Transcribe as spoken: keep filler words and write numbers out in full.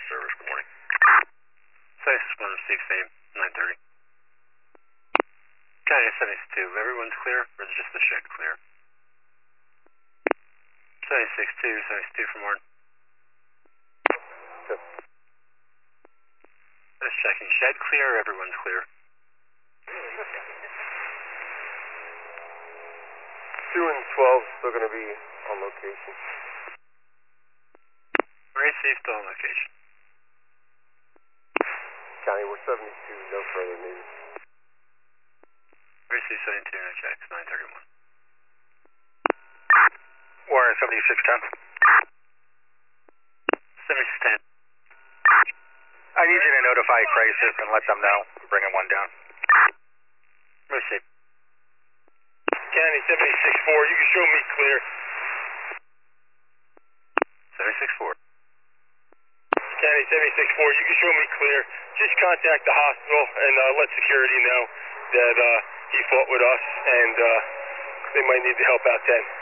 service. Good morning. seventy-six one, Steve, same, nine thirty. County seventy-two, everyone's clear, or is just the shed clear? seventy-six two, seventy-two from Warren. Good. Just checking, shed clear, everyone's clear? two and twelve still going to be on location. Received, still on location. County, we're seventy-two, no further news. Received seventy-two, no checks, nine thirty-one. Warren, seventy-six ten. seventy-six ten. I need you to notify crisis and let them know. I'm bringing one down. Received. County, seventy-six four, you can show me clear. seventy-six four. County, seventy-six four, you can show me clear. Just contact the hospital and uh, let security know that uh, he fought with us and uh, they might need to help out then.